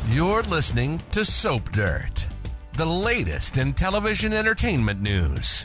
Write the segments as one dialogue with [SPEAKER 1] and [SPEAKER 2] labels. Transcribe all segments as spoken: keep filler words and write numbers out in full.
[SPEAKER 1] You're listening to Soap Dirt, the latest in television entertainment news.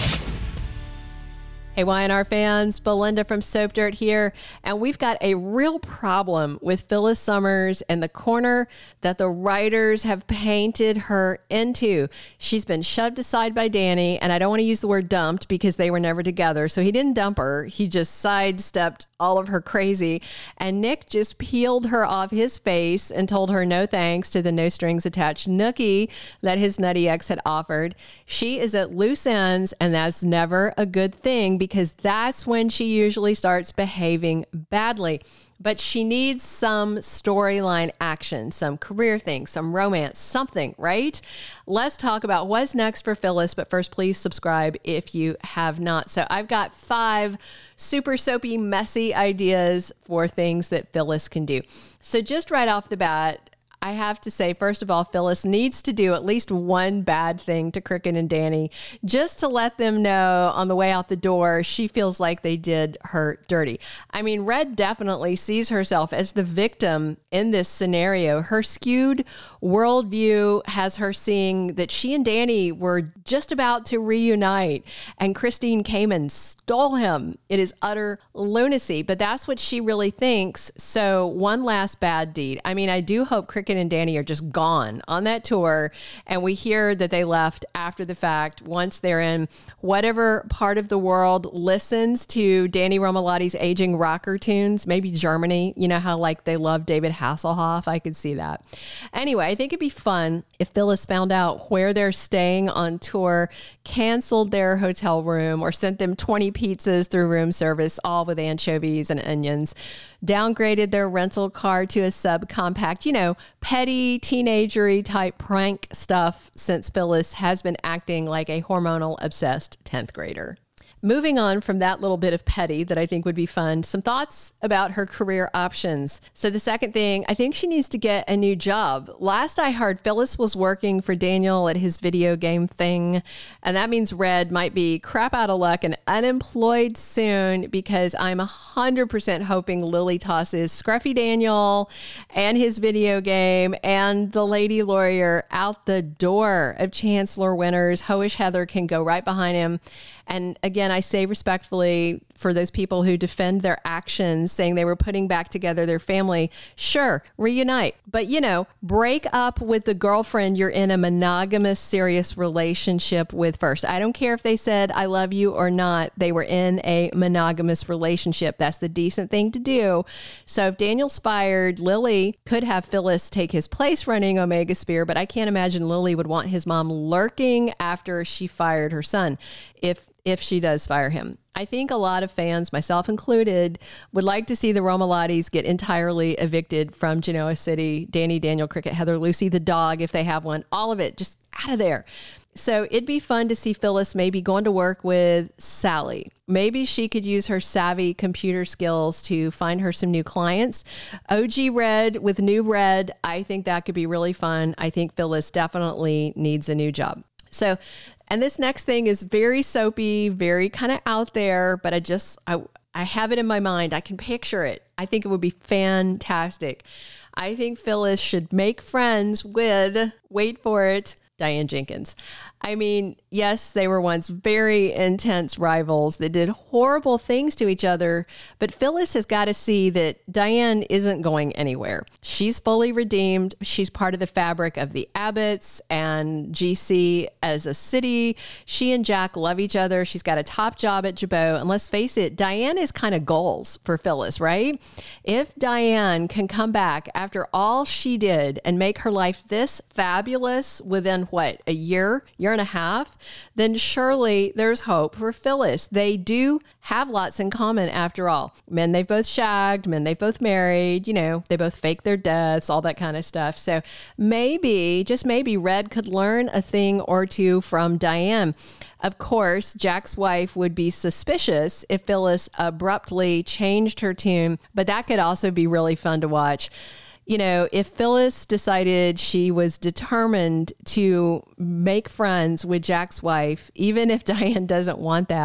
[SPEAKER 2] Hey, Y N R fans, Belinda from Soap Dirt here, and we've got a real problem with Phyllis Summers and the corner that the writers have painted her into. She's been shoved aside by Danny, and I don't want to use the word dumped because they were never together, so he didn't dump her. He just sidestepped all of her crazy, and Nick just peeled her off his face and told her no thanks to the no strings attached nookie that his nutty ex had offered. She is at loose ends, and that's never a good thing because that's when she usually starts behaving badly. But she needs some storyline action, some career thing, some romance, something, right? Let's talk about what's next for Phyllis. But first, please subscribe if you have not. So I've got five super soapy, messy ideas for things that Phyllis can do. So just right off the bat, I have to say, first of all, Phyllis needs to do at least one bad thing to Cricket and Danny just to let them know on the way out the door she feels like they did her dirty. I mean, Red definitely sees herself as the victim in this scenario. Her skewed worldview has her seeing that she and Danny were just about to reunite and Christine Kamen stole him. It is utter lunacy, but that's what she really thinks. So one last bad deed. I mean, I do hope Cricket and Danny are just gone on that tour, and we hear that they left after the fact once they're in whatever part of the world listens to Danny Romolotti's aging rocker tunes, maybe Germany. You know how like they love David Hasselhoff? I could see that. Anyway, I think it'd be fun if Phyllis found out where they're staying on tour, canceled their hotel room, or sent them twenty pizzas through room service, all with anchovies and onions, downgraded their rental car to a subcompact, you know, petty teenagery type prank stuff, since Phyllis has been acting like a hormonal obsessed tenth grader. Moving on from that little bit of petty that I think would be fun, some thoughts about her career options. So the second thing, I think she needs to get a new job. Last I heard, Phyllis was working for Daniel at his video game thing, and that means Red might be crap out of luck and unemployed soon, because I'm one hundred percent hoping Lily tosses Scruffy Daniel and his video game and the lady lawyer out the door of Chancellor Winters. Hoish Heather can go right behind him. And again, I say respectfully, for those people who defend their actions, saying they were putting back together their family, sure, reunite. But, you know, break up with the girlfriend you're in a monogamous, serious relationship with first. I don't care if they said, I love you or not. They were in a monogamous relationship. That's the decent thing to do. So if Daniel's fired, Lily could have Phyllis take his place running Omega Sphere, but I can't imagine Lily would want his mom lurking after she fired her son, if if she does fire him. I think a lot of fans, myself included, would like to see the Romolottis get entirely evicted from Genoa City. Danny, Daniel, Cricket, Heather, Lucy, the dog, if they have one, all of it, just out of there. So it'd be fun to see Phyllis maybe going to work with Sally. Maybe she could use her savvy computer skills to find her some new clients. O G Red with new Red, I think that could be really fun. I think Phyllis definitely needs a new job. So, and this next thing is very soapy, very kind of out there, but I just, I, I have it in my mind. I can picture it. I think it would be fantastic. I think Phyllis should make friends with, wait for it, Diane Jenkins. I mean, yes, they were once very intense rivals that did horrible things to each other, but Phyllis has got to see that Diane isn't going anywhere. She's fully redeemed. She's part of the fabric of the Abbotts and G C as a city. She and Jack love each other. She's got a top job at Jabot. And let's face it, Diane is kind of goals for Phyllis, right? If Diane can come back after all she did and make her life this fabulous within what, a year, year and a half, then surely there's hope for Phyllis. They do have lots in common after all. Men they've both shagged, men they've both married, you know, they both fake their deaths, all that kind of stuff. So maybe, just maybe, Red could learn a thing or two from Diane. Of course, Jack's wife would be suspicious if Phyllis abruptly changed her tune, but that could also be really fun to watch. You know, if Phyllis decided she was determined to make friends with Jack's wife, even if Diane doesn't want that,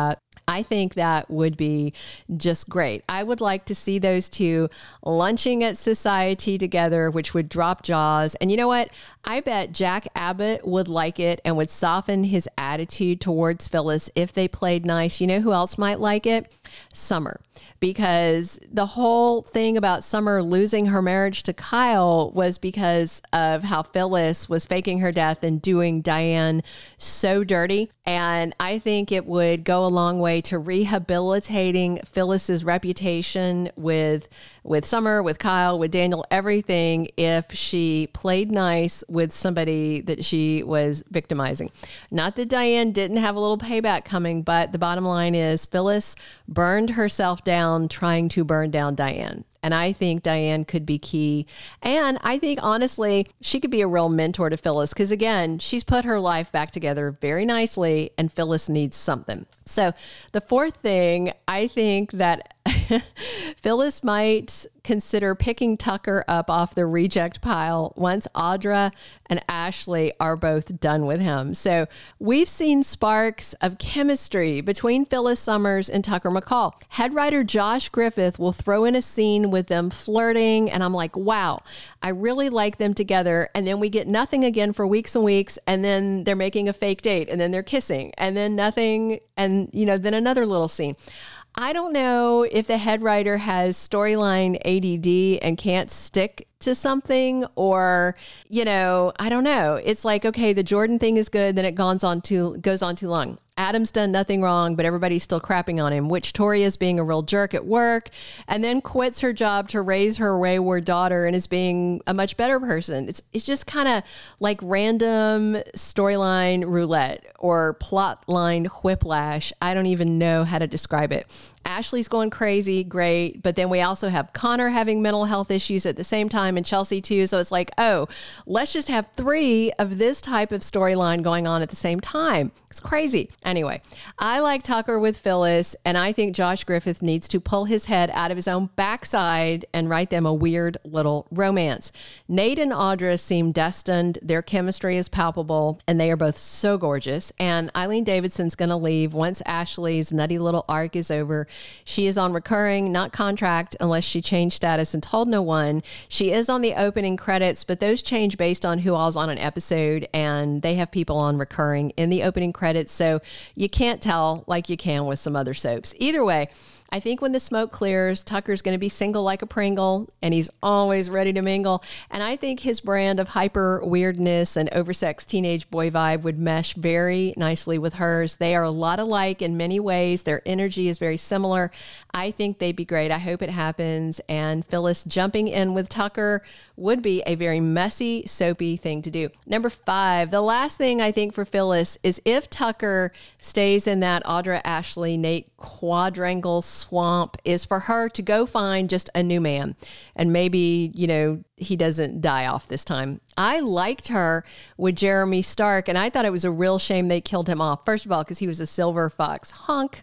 [SPEAKER 2] I think that would be just great. I would like to see those two lunching at Society together, which would drop jaws. And you know what? I bet Jack Abbott would like it and would soften his attitude towards Phyllis if they played nice. You know who else might like it? Summer. Because the whole thing about Summer losing her marriage to Kyle was because of how Phyllis was faking her death and doing Diane so dirty. And I think it would go a long way to rehabilitating Phyllis's reputation with with Summer, with Kyle, with Daniel, everything, if she played nice with somebody that she was victimizing. Not that Diane didn't have a little payback coming, but the bottom line is Phyllis burned herself down trying to burn down Diane. And I think Diane could be key. And I think, honestly, she could be a real mentor to Phyllis because, again, she's put her life back together very nicely and Phyllis needs something. So the fourth thing, I think that Phyllis might consider picking Tucker up off the reject pile once Audra and Ashley are both done with him. So we've seen sparks of chemistry between Phyllis Summers and Tucker McCall. Head writer Josh Griffith will throw in a scene with them flirting, and I'm like, wow, I really like them together. And then we get nothing again for weeks and weeks, and then they're making a fake date, and then they're kissing, and then nothing, and you know, then another little scene. I don't know if the head writer has storyline A D D and can't stick to something, or, you know, I don't know. It's like, okay, the Jordan thing is good, then it goes on too, goes on too long. Adam's done nothing wrong, but everybody's still crapping on him. Victoria's being a real jerk at work and then quits her job to raise her wayward daughter and is being a much better person. It's it's just kind of like random storyline roulette or plot line whiplash. I don't even know how to describe it. Ashley's going crazy, great. But then we also have Connor having mental health issues at the same time and Chelsea too. So it's like, oh, let's just have three of this type of storyline going on at the same time. It's crazy. Anyway, I like Tucker with Phyllis, and I think Josh Griffith needs to pull his head out of his own backside and write them a weird little romance. Nate and Audra seem destined. Their chemistry is palpable, and they are both so gorgeous. And Eileen Davidson's going to leave once Ashley's nutty little arc is over. She is on recurring, not contract, unless she changed status and told no one. She is on the opening credits, but those change based on who all's on an episode, and they have people on recurring in the opening credits, so you can't tell like you can with some other soaps. Either way, I think when the smoke clears, Tucker's going to be single like a Pringle, and he's always ready to mingle. And I think his brand of hyper weirdness and oversexed teenage boy vibe would mesh very nicely with hers. They are a lot alike in many ways. Their energy is very similar. I think they'd be great. I hope it happens. And Phyllis jumping in with Tucker would be a very messy, soapy thing to do. Number five, the last thing I think for Phyllis is if Tucker stays in that Audra, Ashley, Nate quadrangle swamp, is for her to go find just a new man. And maybe, you know, he doesn't die off this time. I liked her with Jeremy Stark, and I thought it was a real shame they killed him off. First of all, because he was a silver fox hunk,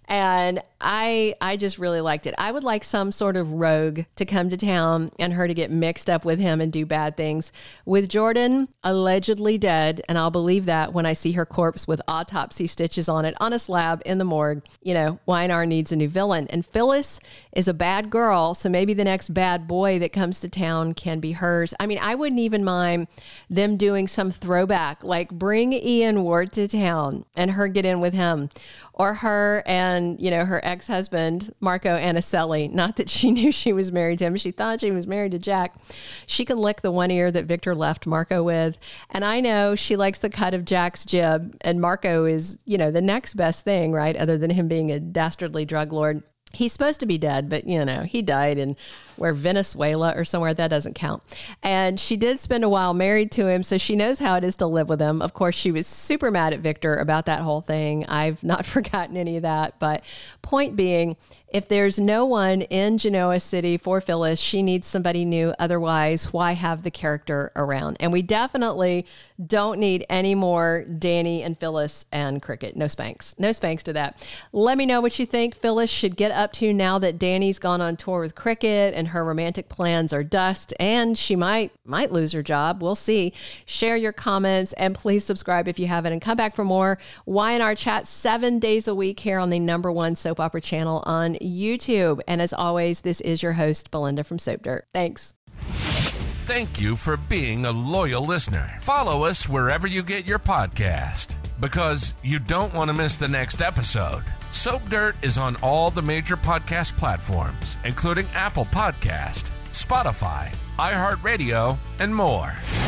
[SPEAKER 2] and I I just really liked it. I would like some sort of rogue to come to town and her to get mixed up with him and do bad things. With Jordan allegedly dead, and I'll believe that when I see her corpse with autopsy stitches on it on a slab in the morgue, you know, Weinar needs a new villain. And Phyllis is a bad girl, so maybe the next bad boy that comes to town can be hers. I mean, I wouldn't even mind them doing some throwback, like bring Ian Ward to town and her get in with him. Or her and, you know, her ex-husband, Marco Anicelli. Not that she knew she was married to him. She thought she was married to Jack. She can lick the one ear that Victor left Marco with. And I know she likes the cut of Jack's jib. And Marco is, you know, the next best thing, right? Other than him being a dastardly drug lord. He's supposed to be dead, but, you know, he died in where Venezuela or somewhere. That doesn't count. And she did spend a while married to him, so she knows how it is to live with him. Of course, she was super mad at Victor about that whole thing. I've not forgotten any of that. But point being, if there's no one in Genoa City for Phyllis, she needs somebody new. Otherwise, why have the character around? And we definitely don't need any more Danny and Phyllis and Cricket. No Spanx. No Spanx to that. Let me know what you think Phyllis should get up to now that Danny's gone on tour with Cricket and her romantic plans are dust and she might might lose her job. We'll see. Share your comments and please subscribe if you haven't and come back for more Y and R Chat seven days a week here on the number one soap opera channel on YouTube. And as always, this is your host, Belinda from Soap Dirt. Thanks.
[SPEAKER 1] Thank you for being a loyal listener. Follow us wherever you get your podcast because you don't want to miss the next episode. Soap Dirt is on all the major podcast platforms, including Apple Podcast, Spotify, iHeartRadio, and more.